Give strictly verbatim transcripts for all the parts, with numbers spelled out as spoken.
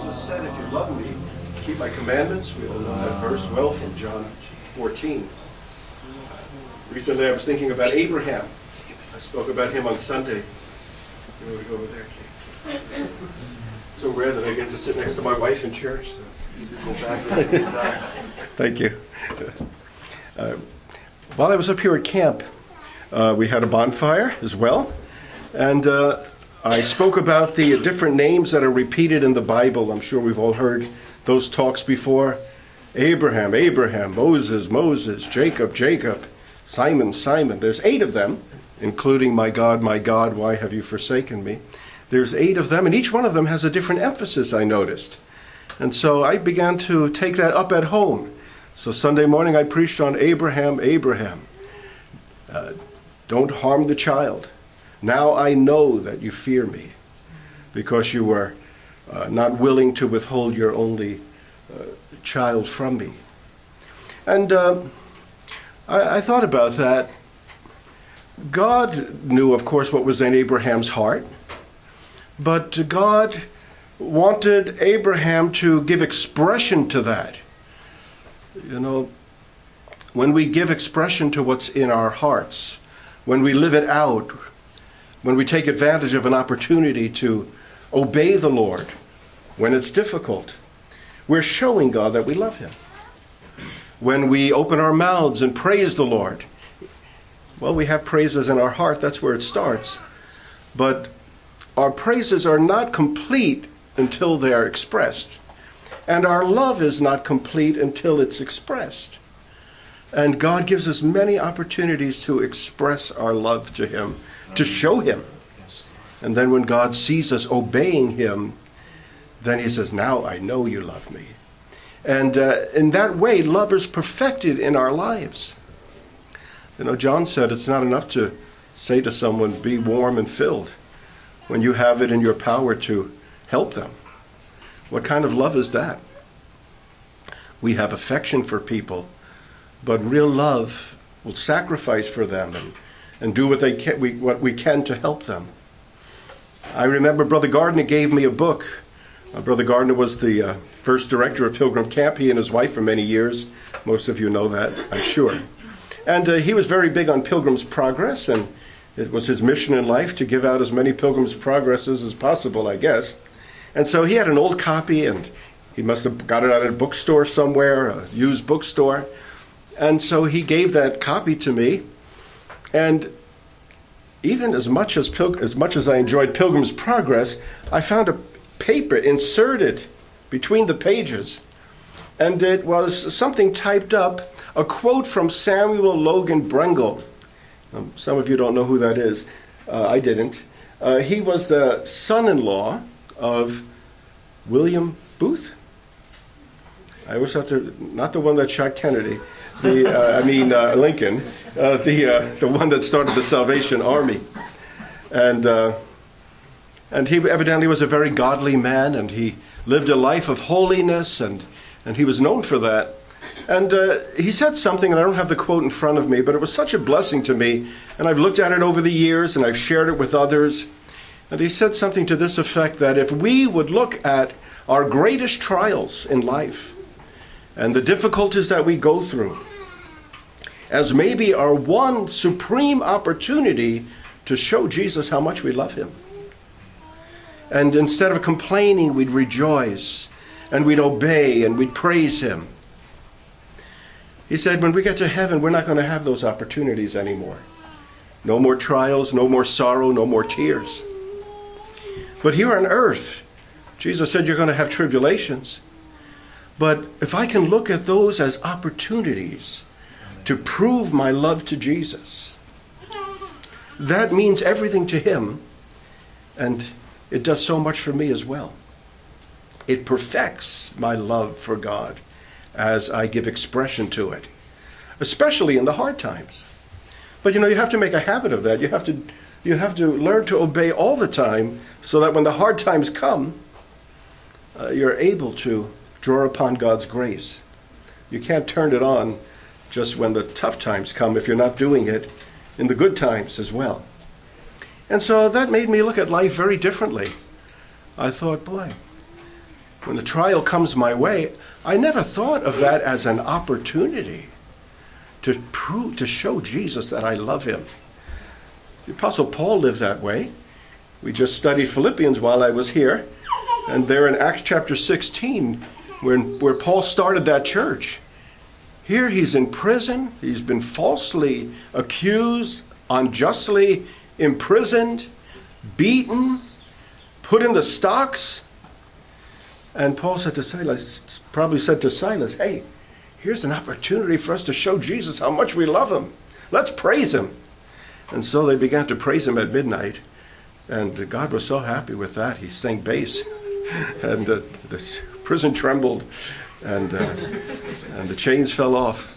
Jesus said, if you love me, keep my commandments. We all know that verse well from John fourteen. Recently I was thinking about Abraham. I spoke about him on Sunday. You want to go over there, Kate? So rare that I get to sit next to my wife in church. So you can go back. Thank you. Uh, while I was up here at camp, uh, we had a bonfire as well. And uh, I spoke about the different names that are repeated in the Bible. I'm sure we've all heard those talks before. Abraham, Abraham, Moses, Moses, Jacob, Jacob, Simon, Simon. There's eight of them, including my God, my God, why have you forsaken me? There's eight of them, and each one of them has a different emphasis, I noticed. And so I began to take that up at home. So Sunday morning I preached on Abraham, Abraham. Uh, don't harm the child. Now I know that you fear me because you were uh, not willing to withhold your only uh, child from me. And uh, I, I thought about that. God knew, of course, what was in Abraham's heart, but God wanted Abraham to give expression to that. You know, when we give expression to what's in our hearts, when we live it out, when we take advantage of an opportunity to obey the Lord, when it's difficult, we're showing God that we love him. When we open our mouths and praise the Lord, well, we have praises in our heart, that's where it starts. But our praises are not complete until they are expressed. And our love is not complete until it's expressed. And God gives us many opportunities to express our love to him, to show him. And then when God sees us obeying him, then he says, now I know you love me. And uh, in that way, love is perfected in our lives. You know, John said it's not enough to say to someone, be warm and filled, when you have it in your power to help them. What kind of love is that? We have affection for people, but real love will sacrifice for them and, and do what they can, we, what we can to help them. I remember Brother Gardner gave me a book. Uh, Brother Gardner was the uh, first director of Pilgrim Camp, he and his wife for many years. Most of you know that, I'm sure. And uh, he was very big on Pilgrim's Progress, and it was his mission in life to give out as many Pilgrim's Progresses as possible, I guess. And so he had an old copy, and he must have got it at a bookstore somewhere, a used bookstore. And so he gave that copy to me. And even as much as, Pil- as much as I enjoyed Pilgrim's Progress, I found a paper inserted between the pages. And it was something typed up, a quote from Samuel Logan Brengle. Um, some of you don't know who that is. Uh, I didn't. Uh, he was the son-in-law of William Booth. I always thought to, not the one that shot Kennedy. The, uh, I mean uh, Lincoln. Uh, the uh, the one that started the Salvation Army, and uh, and he evidently was a very godly man, and he lived a life of holiness, and and he was known for that. And uh, he said something, and I don't have the quote in front of me, but it was such a blessing to me, and I've looked at it over the years, and I've shared it with others. And he said something to this effect, that if we would look at our greatest trials in life and the difficulties that we go through as maybe our one supreme opportunity to show Jesus how much we love him. And instead of complaining, we'd rejoice, and we'd obey, and we'd praise him. He said, when we get to heaven, we're not going to have those opportunities anymore. No more trials, no more sorrow, no more tears. But here on earth, Jesus said you're going to have tribulations. But if I can look at those as opportunities to prove my love to Jesus, that means everything to him, and it does so much for me as well. It perfects my love for God as I give expression to it, especially in the hard times. But you know, you have to make a habit of that. You have to you have to learn to obey all the time, so that when the hard times come, uh, you're able to draw upon God's grace. You can't turn it on just when the tough times come if you're not doing it in the good times as well. And so that made me look at life very differently. I thought, boy, when the trial comes my way, I never thought of that as an opportunity to prove, to show Jesus that I love him. The Apostle Paul lived that way. We just studied Philippians while I was here, and there in Acts chapter sixteen, when, where Paul started that church. Here he's in prison. He's been falsely accused, unjustly imprisoned, beaten, put in the stocks. And Paul said to Silas, probably said to Silas, hey, here's an opportunity for us to show Jesus how much we love him. Let's praise him. And so they began to praise him at midnight. And God was so happy with that. He sang bass. And uh, the prison trembled. And, uh, and the chains fell off.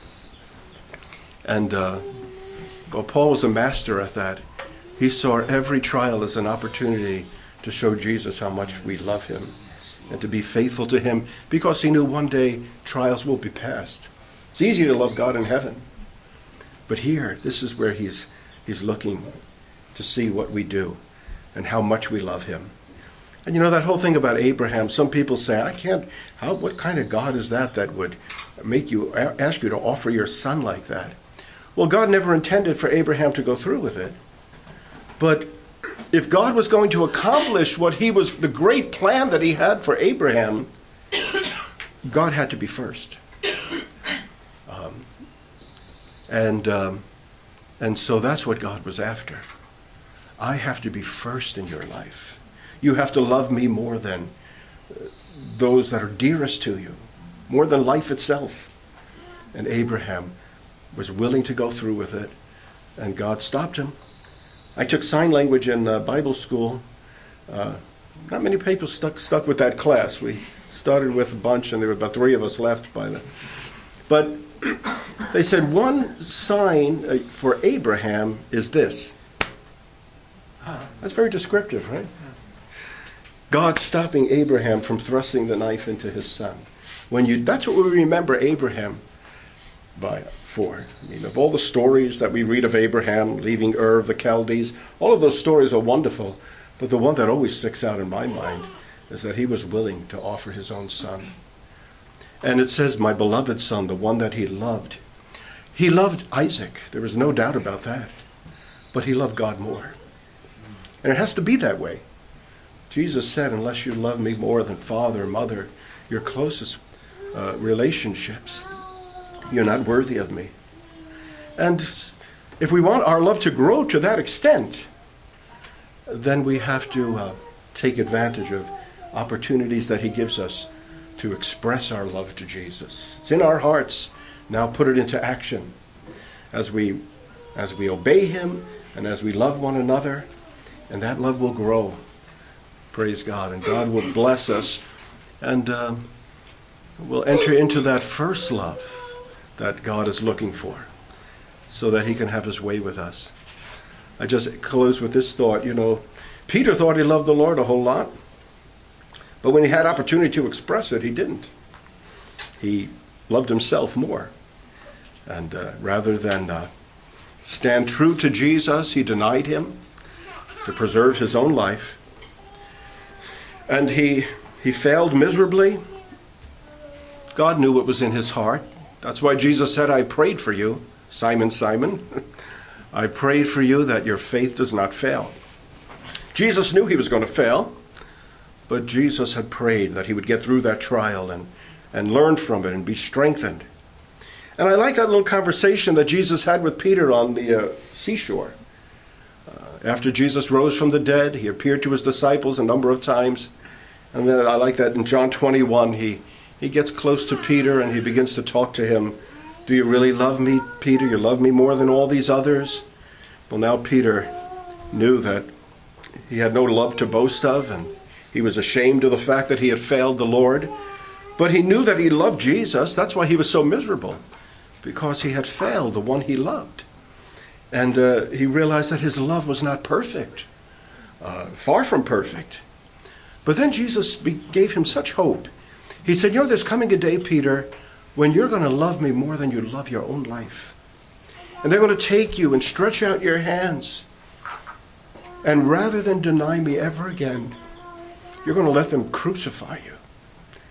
And uh, well, Paul was a master at that. He saw every trial as an opportunity to show Jesus how much we love him and to be faithful to him, because he knew one day trials will be past. It's easy to love God in heaven. But here, this is where he's, he's looking to see what we do and how much we love him. And you know, that whole thing about Abraham, some people say, I can't, how, what kind of God is that that would make you, ask you to offer your son like that? Well, God never intended for Abraham to go through with it. But if God was going to accomplish what he was, the great plan that he had for Abraham, God had to be first. Um, and, um, and so that's what God was after. I have to be first in your life. You have to love me more than those that are dearest to you, more than life itself. And Abraham was willing to go through with it, and God stopped him. I took sign language in uh, Bible school. Uh, not many people stuck stuck with that class. We started with a bunch, and there were about three of us left by then. But they said one sign uh, for Abraham is this. That's very descriptive, right? God stopping Abraham from thrusting the knife into his son. When you, that's what we remember Abraham by for. I mean, of all the stories that we read of Abraham leaving Ur of the Chaldees, all of those stories are wonderful. But the one that always sticks out in my mind is that he was willing to offer his own son. And it says, my beloved son, the one that he loved. He loved Isaac. There was no doubt about that. But he loved God more. And it has to be that way. Jesus said, unless you love me more than father, mother, your closest uh, relationships, you're not worthy of me. And if we want our love to grow to that extent, then we have to uh, take advantage of opportunities that he gives us to express our love to Jesus. It's in our hearts. Now put it into action. As we, as we obey him and as we love one another, and that love will grow. Praise God. And God will bless us. And um, we'll enter into that first love that God is looking for, so that he can have his way with us. I just close with this thought. You know, Peter thought he loved the Lord a whole lot. But when he had opportunity to express it, he didn't. He loved himself more. And uh, rather than uh, stand true to Jesus, he denied him to preserve his own life. And he, he failed miserably. God knew what was in his heart. That's why Jesus said, I prayed for you, Simon, Simon. I prayed for you that your faith does not fail. Jesus knew he was going to fail, but Jesus had prayed that he would get through that trial and, and learn from it and be strengthened. And I like that little conversation that Jesus had with Peter on the uh, seashore. Uh, after Jesus rose from the dead, he appeared to his disciples a number of times. And then I like that in John twenty-one, he, he gets close to Peter and he begins to talk to him. Do you really love me, Peter? You love me more than all these others? Well, now Peter knew that he had no love to boast of, and he was ashamed of the fact that he had failed the Lord. But he knew that he loved Jesus. That's why he was so miserable, because he had failed the one he loved. And uh, he realized that his love was not perfect, uh, far from perfect. But then Jesus be- gave him such hope. He said, you know, there's coming a day, Peter, when you're going to love me more than you love your own life. And they're going to take you and stretch out your hands. And rather than deny me ever again, you're going to let them crucify you.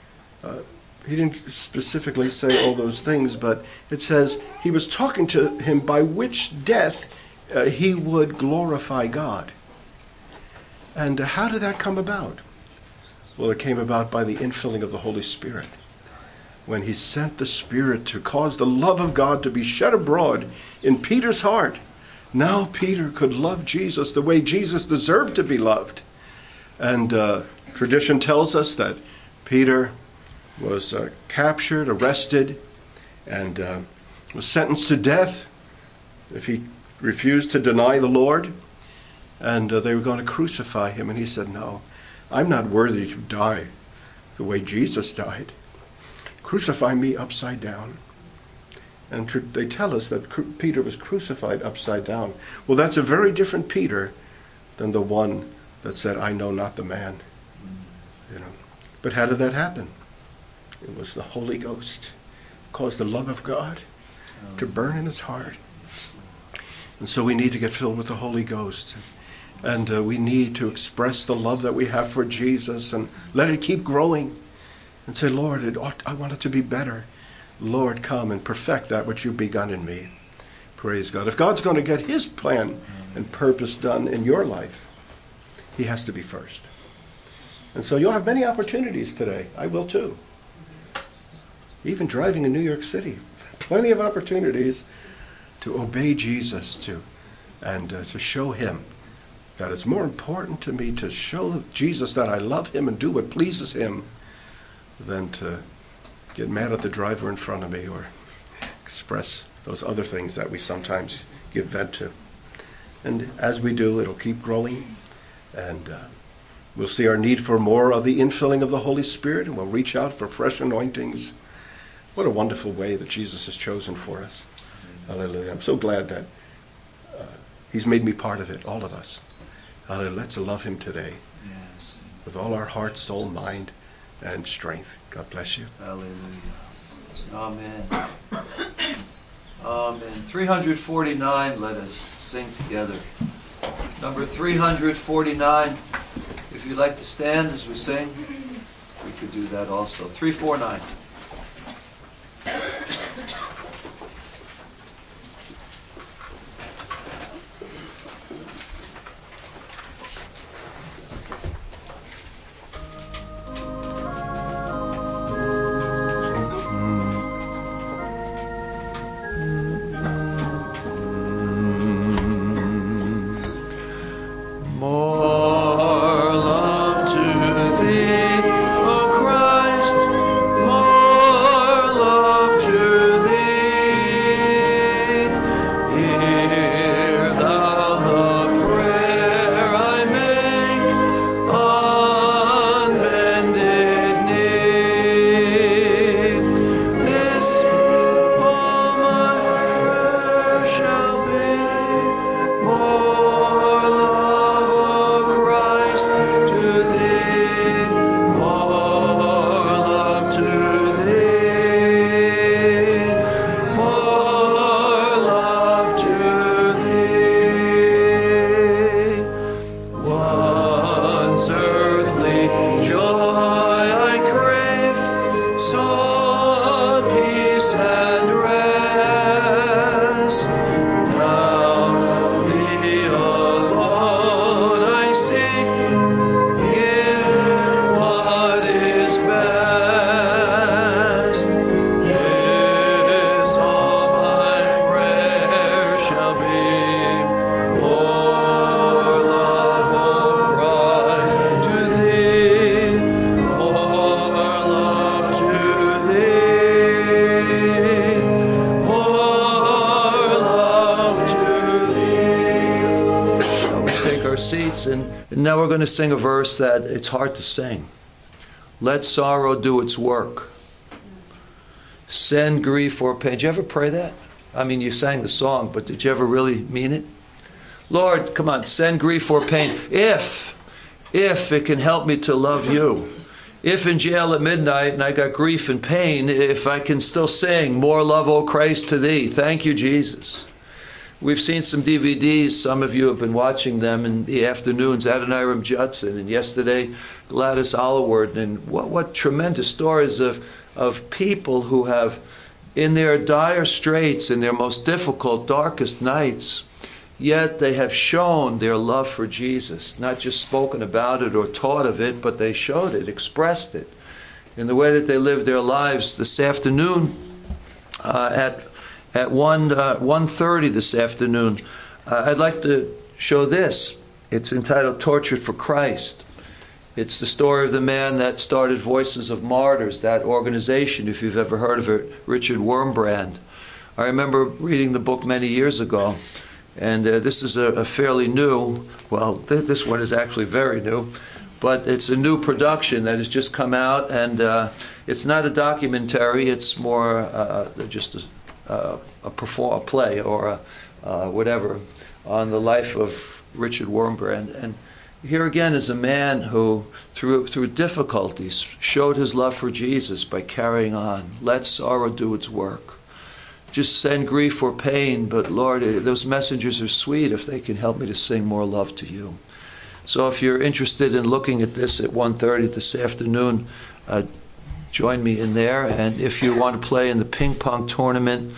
Uh, he didn't specifically say all those things, but it says he was talking to him by which death uh, he would glorify God. And uh, how did that come about? Well, it came about by the infilling of the Holy Spirit. When he sent the Spirit to cause the love of God to be shed abroad in Peter's heart, now Peter could love Jesus the way Jesus deserved to be loved. And uh, tradition tells us that Peter was uh, captured, arrested, and uh, was sentenced to death if he refused to deny the Lord. And uh, they were going to crucify him. And he said, no, I'm not worthy to die the way Jesus died. Crucify me upside down. And tr- they tell us that cru- Peter was crucified upside down. Well, that's a very different Peter than the one that said, I know not the man. You know. But how did that happen? It was the Holy Ghost caused the love of God to burn in his heart. And so we need to get filled with the Holy Ghost. And uh, we need to express the love that we have for Jesus and let it keep growing. And say, Lord, it ought, I want it to be better. Lord, come and perfect that which you've begun in me. Praise God. If God's going to get his plan and purpose done in your life, he has to be first. And so you'll have many opportunities today. I will too. Even driving in New York City. Plenty of opportunities to obey Jesus to, and uh, to show him that it's more important to me to show Jesus that I love him and do what pleases him than to get mad at the driver in front of me or express those other things that we sometimes give vent to. And as we do, it'll keep growing, and uh, we'll see our need for more of the infilling of the Holy Spirit, and we'll reach out for fresh anointings. What a wonderful way that Jesus has chosen for us. Hallelujah. I'm so glad that uh, he's made me part of it, all of us. Hallelujah. Let's love him today. Yes. With all our heart, soul, mind, and strength. God bless you. Hallelujah. Amen. Amen. three hundred forty-nine, let us sing together. Number three hundred forty-nine. If you'd like to stand as we sing, we could do that also. three forty-nine. Now we're going to sing a verse that it's hard to sing. Let sorrow do its work. Send grief or pain. Did you ever pray that? I mean, you sang the song, but did you ever really mean it? Lord, come on, send grief or pain. If, if it can help me to love you. If in jail at midnight and I got grief and pain, if I can still sing, more love, O Christ, to thee. Thank you, Jesus. We've seen some D V Ds. Some of you have been watching them in the afternoons. Adoniram Judson, and yesterday Gladys Allward. And what, what tremendous stories of, of people who have, in their dire straits, in their most difficult, darkest nights, yet they have shown their love for Jesus. Not just spoken about it or taught of it, but they showed it, expressed it in the way that they lived their lives. This afternoon, uh, at At one uh, one thirty this afternoon, uh, I'd like to show this. It's entitled "Tortured for Christ." It's the story of the man that started Voices of Martyrs, that organization, if you've ever heard of it, Richard Wurmbrand. I remember reading the book many years ago, and uh, this is a, a fairly new, well, th this one is actually very new, but it's a new production that has just come out, and uh, it's not a documentary, it's more uh, just a Uh, a, perform, a play or a, uh, whatever on the life of Richard Wurmbrand. And here again is a man who, through through difficulties, showed his love for Jesus by carrying on. Let sorrow do its work. Just send grief or pain, but Lord, those messengers are sweet if they can help me to sing more love to you. So if you're interested in looking at this at one thirty this afternoon, uh, join me in there. And if you want to play in the ping pong tournament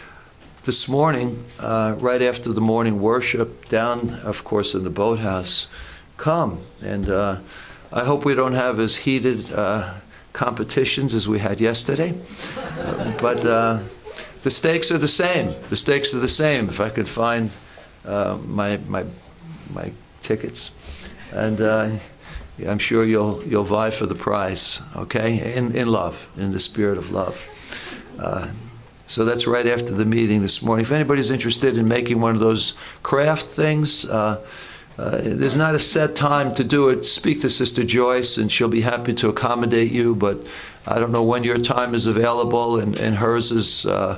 this morning, uh, right after the morning worship, down, of course, in the boathouse, come. And uh, I hope we don't have as heated uh, competitions as we had yesterday. Uh, but uh, the stakes are the same. The stakes are the same. If I could find uh, my, my, my tickets. And uh, I'm sure you'll you'll vie for the prize, okay? In in love, in the spirit of love. Uh, so that's right after the meeting this morning. If anybody's interested in making one of those craft things, uh, uh, there's not a set time to do it. Speak to Sister Joyce, and she'll be happy to accommodate you. But I don't know when your time is available, and, and hers is uh,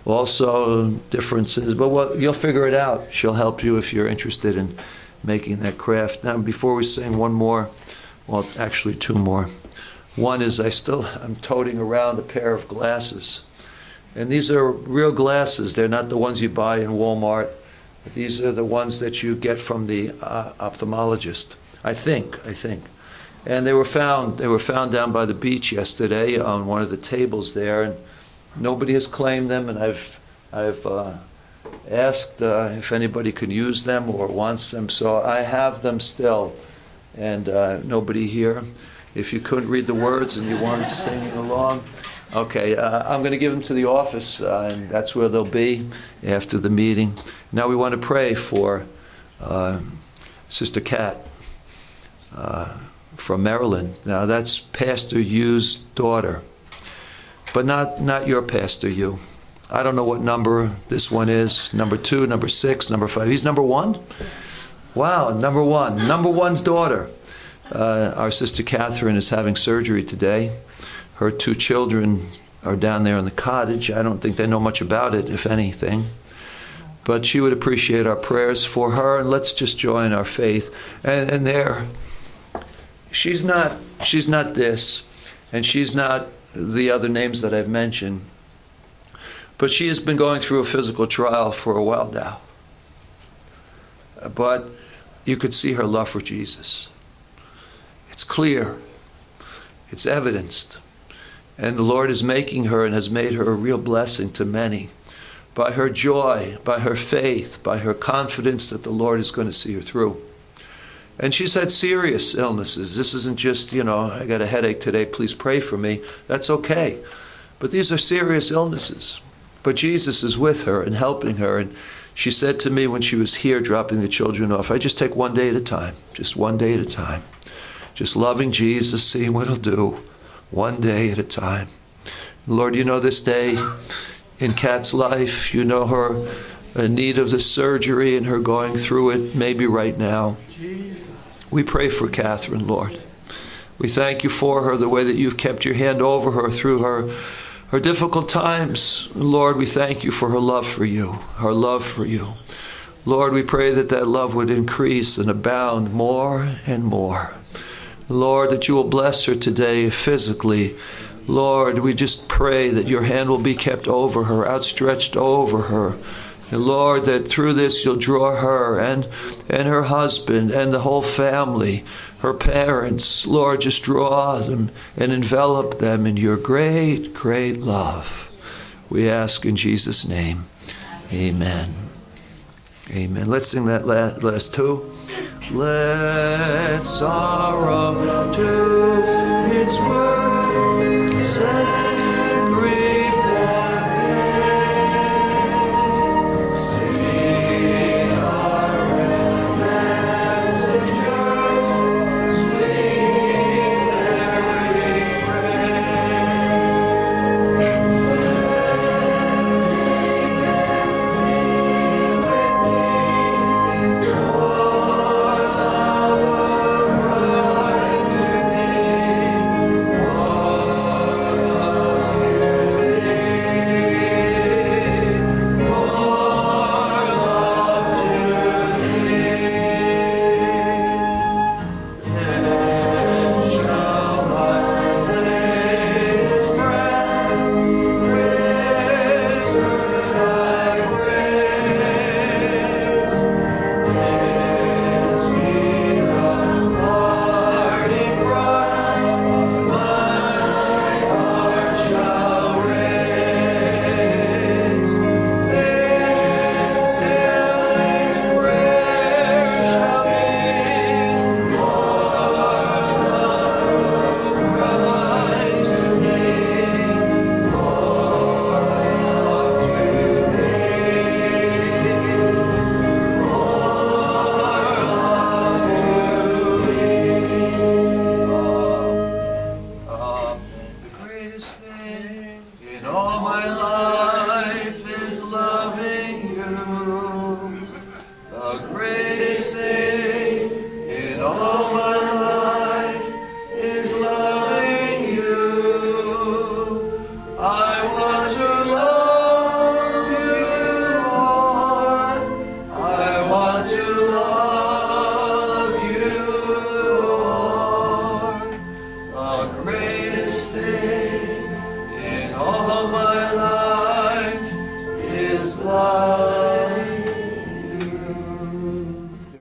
also differences. But what, you'll figure it out. She'll help you if you're interested in making that craft. Now, before we sing one more, well, actually two more. One is I still, I'm toting around a pair of glasses. And these are real glasses. They're not the ones you buy in Walmart. These are the ones that you get from the uh, ophthalmologist. I think, I think. And they were found, they were found down by the beach yesterday on one of the tables there. And nobody has claimed them. And I've, I've uh, asked uh, if anybody can use them or wants them. So I have them still. And uh, nobody here. If you couldn't read the words and you weren't singing along, okay, uh, I'm going to give them to the office, uh, and that's where they'll be after the meeting. Now we want to pray for uh, Sister Kat uh, from Maryland. Now that's Pastor Yu's daughter, but not, not your Pastor Yu. I don't know what number this one is, number two, number six, number five. He's number one? Wow, number one. Number one's daughter. Uh, our Sister Catherine is having surgery today. Her two children are down there in the cottage. I don't think they know much about it, if anything. But she would appreciate our prayers for her, and let's just join our faith. And, and there, she's not, she's not this, and she's not the other names that I've mentioned. But she has been going through a physical trial for a while now. But you could see her love for Jesus. It's clear. It's evidenced. And the Lord is making her and has made her a real blessing to many by her joy, by her faith, by her confidence that the Lord is going to see her through. And she's had serious illnesses. This isn't just, you know, I got a headache today, please pray for me. That's okay. But these are serious illnesses. But Jesus is with her and helping her. And she said to me when she was here dropping the children off, I just take one day at a time, just one day at a time. Just loving Jesus, seeing what he'll do, one day at a time. Lord, you know this day in Kat's life, you know her in need of the surgery and her going through it, maybe right now. We pray for Catherine, Lord. We thank you for her, the way that you've kept your hand over her through her, her difficult times. Lord, we thank you for her love for you, her love for you. Lord, we pray that that love would increase and abound more and more. Lord, that you will bless her today physically. Lord, we just pray that your hand will be kept over her, outstretched over her. And Lord, that through this you'll draw her and, and her husband and the whole family, her parents. Lord, just draw them and envelop them in your great, great love. We ask in Jesus' name. Amen. Amen. Let's sing that last, last two. Let sorrow to its work set grief away. We are messengers, sweet every greatest thing.